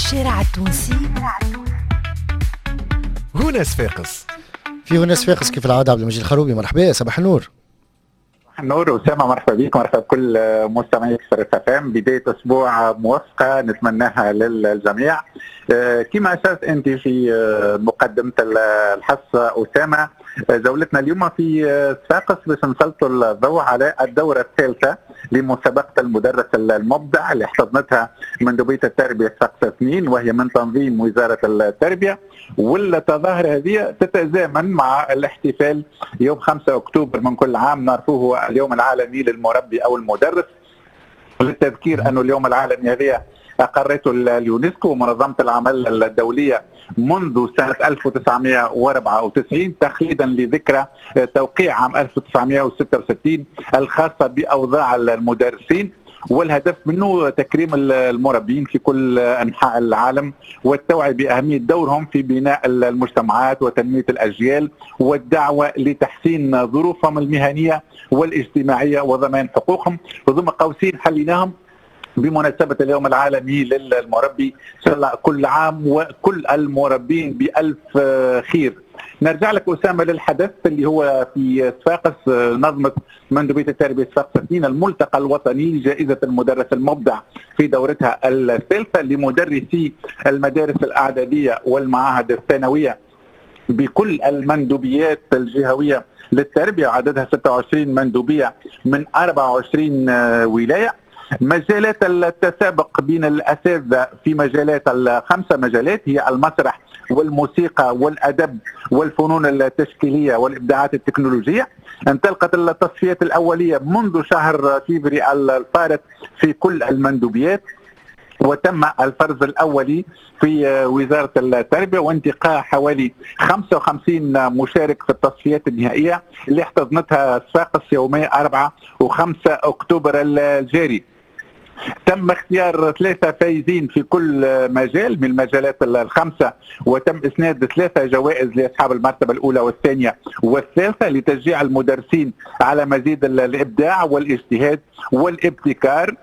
الشارع التونسي هنا صفاقس. في هنا صفاقس كيف العاده عبد المجيد الخروبي. مرحبا، صباح النور. نور أسامة، مرحبا بك، مرحبا بكل مستمعي كسر FM. بداية أسبوع موفقة نتمناها للجميع. كما أشرت أنت في مقدمة الحصة أسامة، جولتنا اليوم في صفاقس باش نسلطوا الضوء على الدورة الثالثة لمسابقة المدرس المبدع اللي احتضنتها مندوبية التربية صفاقس 2، وهي من تنظيم وزارة التربية. والتظاهرة هذه تتزامن مع الاحتفال يوم 5 أكتوبر من كل عام، نعرفوه اليوم العالمي للمربي أو المدرس. للتذكير أنه اليوم العالمي هذه أقرته اليونسكو ومنظمة العمل الدولية منذ سنة 1994 تخليدا لذكرى توقيع عام 1966 الخاصة بأوضاع المدرسين، والهدف منه تكريم المربين في كل أنحاء العالم والتوعية بأهمية دورهم في بناء المجتمعات وتنمية الأجيال والدعوة لتحسين ظروفهم المهنية والاجتماعية وضمان حقوقهم. وضمن قوسين حليناهم بمناسبة اليوم العالمي للمربي، إن شاء الله كل عام وكل المربين بألف خير. نرجع لك أسامة للحدث اللي هو في صفاقس. نظمت مندوبية التربية صفاقس 2 الملتقى الوطني لجائزة المدرس المبدع في دورتها الثالثة لمدرسي المدارس الإعدادية والمعاهد الثانوية بكل المندوبيات الجهوية للتربية، عددها 26 مندوبية من 24 ولاية. مجالات التسابق بين الأساتذة في مجالات الخمسة مجالات هي المسرح والموسيقى والأدب والفنون التشكيلية والإبداعات التكنولوجية. انطلقت التصفيات الأولية منذ شهر فبراير الفارط في كل المندوبيات، وتم الفرز الأولي في وزارة التربية وانتقاء حوالي 55 مشارك في التصفيات النهائية اللي احتضنتها صفاقس يومي 4 و5 أكتوبر الجاري. تم اختيار 3 فايزين في كل مجال من المجالات الخمسة، وتم إسناد 3 جوائز لأصحاب المرتبة الأولى والثانية والثالثة لتشجيع المدرسين على مزيد الإبداع والاجتهاد والابتكار،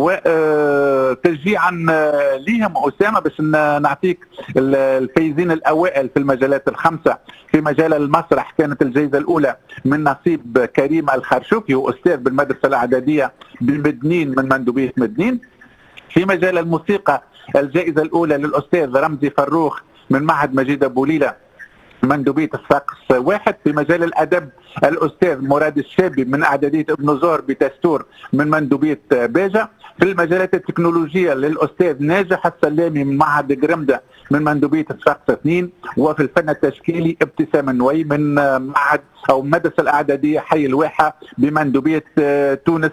وتشجيعا ليهم أسامة باش نعطيك الفايزين الأوائل في المجالات الخمسة. في مجال المسرح كانت الجائزة الأولى من نصيب كريم الخرشوفي وأستاذ بالمدرسة الإعدادية بمدنين من مندوبية مدنين. في مجال الموسيقى الجائزة الأولى للأستاذ رمزي فروخ من معهد مجيد أبو ليلى مندوبية صفاقس 1. في مجال الأدب الأستاذ مراد الشابي من إعدادية ابن زهر بتستور من مندوبية باجة. في المجالات التكنولوجية للأستاذ ناجح السلامي من معهد جرمدة من مندوبية صفاقس 2. وفي الفن التشكيلي ابتسام نوي من معهد أو مدرسة الإعدادية حي الواحة بمندوبية تونس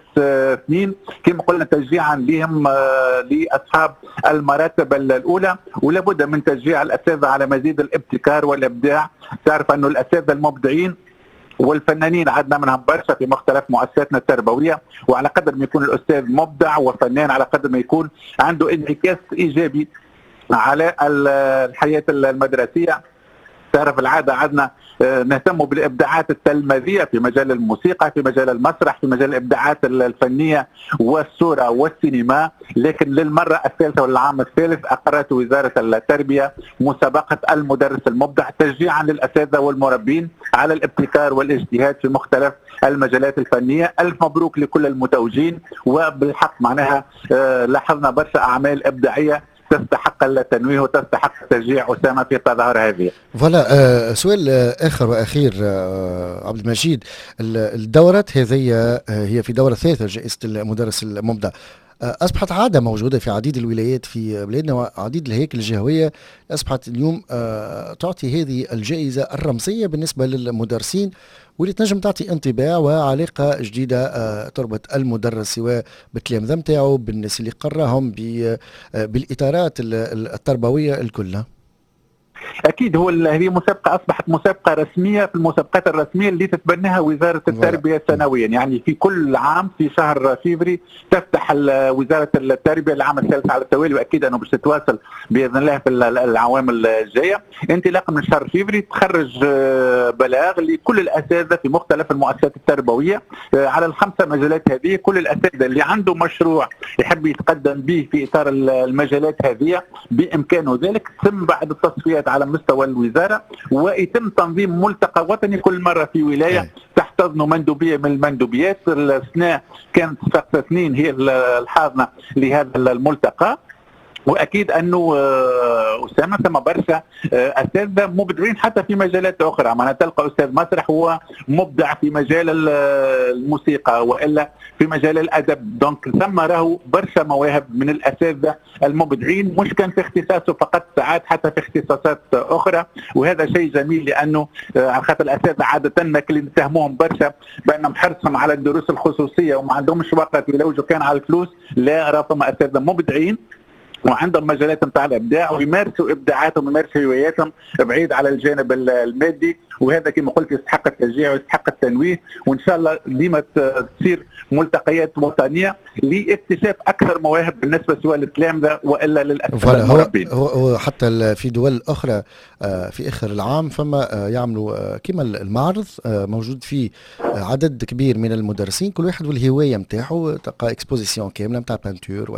2. كما قلنا تشجيعا لهم لأصحاب المراتب الأولى، ولابد من تشجيع الأساتذة على مزيد الابتكار والإبداع. تعرف أنه الأساتذة المبدعين والفنانين عدنا منهم برشا في مختلف مؤسساتنا التربويه، وعلى قدر ما يكون الاستاذ مبدع وفنان على قدر ما يكون عنده انعكاس ايجابي على الحياه المدرسيه. تعرف العاده عدنا نهتم بالابداعات التلميذيه في مجال الموسيقى، في مجال المسرح، في مجال الابداعات الفنيه والصوره والسينما. لكن للمره الثالثه والعام الثالث اقرت وزاره التربيه مسابقه المدرس المبدع تشجيعا للاساتذه والمربين على الابتكار والاجتهاد في مختلف المجالات الفنيه. الف مبروك لكل المتوجين، وبالحق معناها لاحظنا برشا اعمال ابداعيه تستحق التنويه وتستحق التشجيع أسامة في التظاهرة هذه. فوالا سؤال آخر وأخير عبد المجيد، الدورات هذه هي في دورة ثالثة جائزة المدرس المبدع، أصبحت عادة موجودة في عديد الولايات في بلادنا وعديد الهياكل الجهوية أصبحت اليوم تعطي هذه الجائزة الرمزية بالنسبة للمدرسين، واللي تنجم تعطي انطباع وعلاقة جديدة تربط المدرس سواء بالتلامذة نتاعو بالناس اللي قراهم بالإطارات التربوية الكلها. اكيد هو هذه مسابقه اصبحت مسابقه رسميه في المسابقات الرسميه اللي تتبناها وزاره التربيه سنويا، يعني في كل عام في شهر فيفري تفتح وزاره التربيه العام الثالث على التوالي، واكيد انه باش تتواصل باذن الله في العوام الجايه. انطلاقا من شهر فيفري تخرج بلاغ لكل الاساتذه في مختلف المؤسسات التربويه على الخمسه مجالات هذه. كل الاساتذه اللي عنده مشروع يحب يتقدم به في اطار المجالات هذه بامكانه ذلك، ثم بعد التصفيات على مستوى الوزاره ويتم تنظيم ملتقى وطني كل مره في ولايه تحتضن مندوبيه من المندوبيات. السنه كانت صفقه 2 هي الحاضنه لهذا الملتقى. واكيد انه اسامه ثم برشا اساتذه مبدعين حتى في مجالات اخرى، معناتها تلقى استاذ مسرح هو مبدع في مجال الموسيقى والا في مجال الادب، دونك ثم راهو برشا مواهب من الاساتذه المبدعين، مش كان في اختصاصه فقط، ساعات حتى في اختصاصات اخرى، وهذا شيء جميل لانه على خاطر الاساتذه عاده ما اللي نتهموهم برشا بانهم حرصهم على الدروس الخصوصيه وما عندهمش وقت يلوجوا كان على الفلوس. لا، راه فما اساتذه مبدعين وعندهم مجالات نتاع الابداع ويمارسوا ابداعاتهم ويمارسوا هواياتهم بعيد على الجانب المادي، وهذا كما قلت يستحق التشجيع ويستحق التنويه، وان شاء الله ديما تصير ملتقيات وطنيه لاكتشاف اكثر مواهب بالنسبه سواء للتلامذه والا للاساتذه المربين. هو حتى في دول اخرى في اخر العام فما يعملوا كما المعرض موجود فيه عدد كبير من المدرسين، كل واحد والهوايه نتاعو، تلقى اكسبوزيسيون كامله نتاع بانتور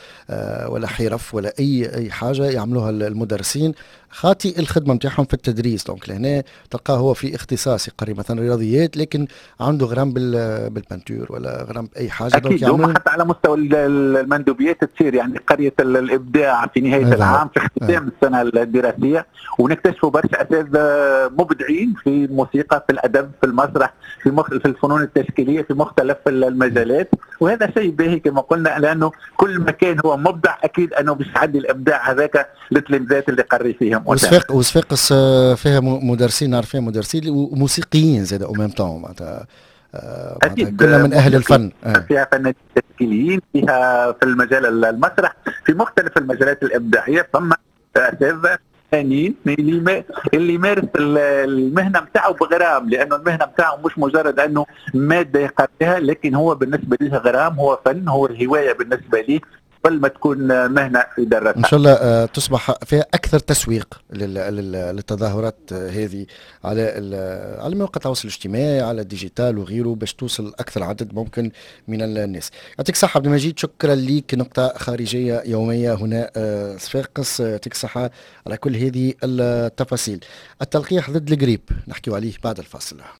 ولا حرف ولا اي حاجه يعملوها المدرسين خاطي الخدمه نتاعهم في التدريس. دونك لهنا تلقاه هو في اختصاص يقري مثلا رياضيات لكن عنده غرام بالبانتور ولا غرام باي حاجه. اكيد هما حتى على مستوى المندوبيات تصير يعني قريه الابداع في نهايه العام في ختام السنه الدراسيه، ونكتشفوا برشا اساتذه مبدعين في الموسيقى في الادب في المسرح في الفنون التشكيليه في مختلف المجالات، وهذا شيء باهي كما قلنا لانه كل مكان هو مبدع اكيد انه باش يعدي الابداع هذاك للتلامذات اللي قري فيهم. وصفاقس فيها مدرسين، نعرف فيها مدرسين وموسيقيين زاد او ميم طون، معناتها كلنا من اهل الفن. فيها فنانين تشكيليين، فيها في المجال المسرح، في مختلف المجالات الابداعيه، ثم اساتذه فنانين اللي يمارس المهنه نتاعو بغرام، لانه المهنه نتاعو مش مجرد انه ماده يقريها، لكن هو بالنسبه ليه غرام، هو فن، هو الهوايه بالنسبه ليه قبل ما تكون مهنه يدرسها. ان شاء الله تصبح فيها اكثر تسويق للتظاهرات هذه على مواقع التواصل الاجتماعي، على الديجيتال وغيره، باش توصل اكثر عدد ممكن من الناس. يعطيك الصحه عبد المجيد، شكرا لك. نقطه خارجيه يوميه هنا صفاقس، يعطيك الصحه على كل هذه التفاصيل. التلقيح ضد القريب نحكيو عليه بعد الفاصل.